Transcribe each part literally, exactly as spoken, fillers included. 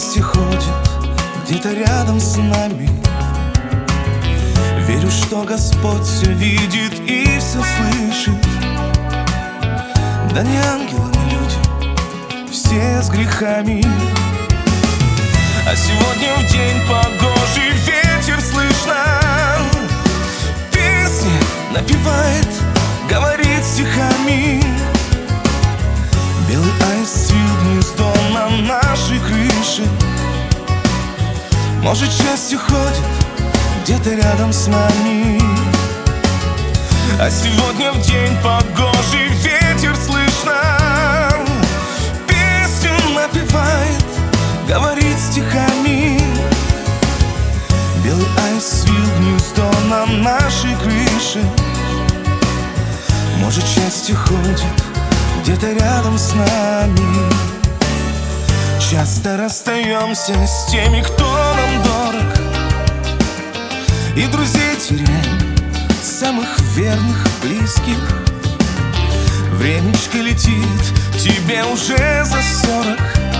счастье ходит где-то рядом с нами. Верю, что Господь все видит и все слышит. Да не ангелы мы люди, все с грехами. А сегодня в день погожий ветер слышно, песни напевает, говорит стихами. Белый аист свил гнездо на нашей крыше. Может, счастье ходит где-то рядом с нами. А сегодня в день погожий ветер слышно, песню напевает, говорит стихами. Белый аист свил гнездо на нашей крыше. Может, счастье ходит где-то рядом с нами. Часто расстаемся с теми, кто нам дорог, и друзей теряем, самых верных, близких. Времечко летит, тебе уже за сорок.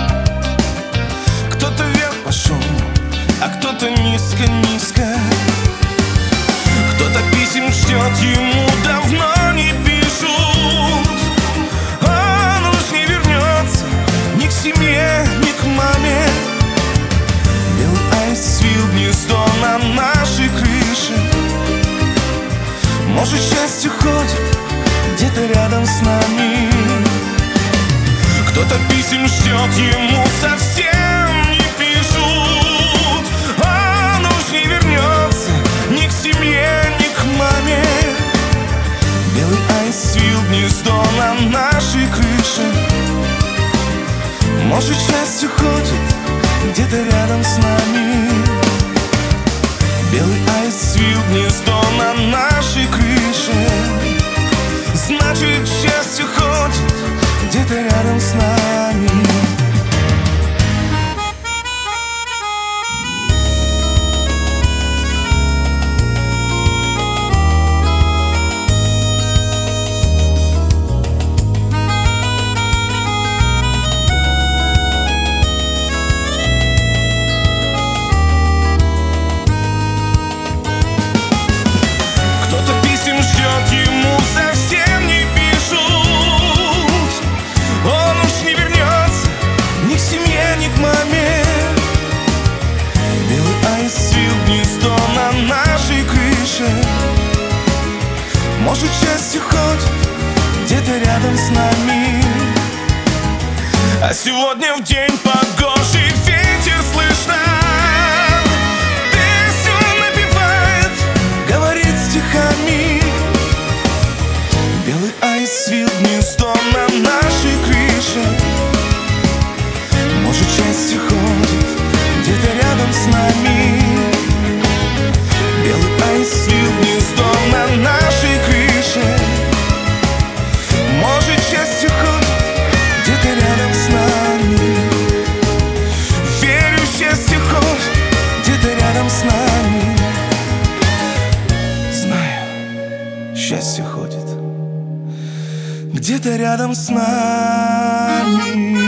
Кто-то вверх пошел, а кто-то низко-низко. Кто-то писем ждет, ему давно не пишут. Он уж не вернется ни к семье, ни к маме. Белый аист свил гнездо на нашей крыше. Может, счастье ходит где-то рядом с нами. Кто-то писем ждет, ему совсем не пишут. Он уж не вернется ни к семье, ни к маме. Белый аист свил гнездо на нашей крыше. Может, счастье ходит где-то рядом с нами. Белый аист свил гнездо на нашей крыше. Значит, счастье ходит где-то рядом с нами. Ему совсем не пишут. Он уж не вернется ни к семье, ни к маме. Белый аист свил гнездо на нашей крыше. Может, счастье ходит где-то рядом с нами. А сегодня в день погожий ветер слышно, песню напевает, говорит стихами. Белый аист свил гнездо на нашей крыше. Может, счастье ходит где-то рядом с нами. Белый аист свил гнездо на нашей крыше. Может, счастье ходит где-то рядом с нами. Верю, счастье ходит где-то рядом с нами. Знаю, счастье ходит где-то рядом с нами.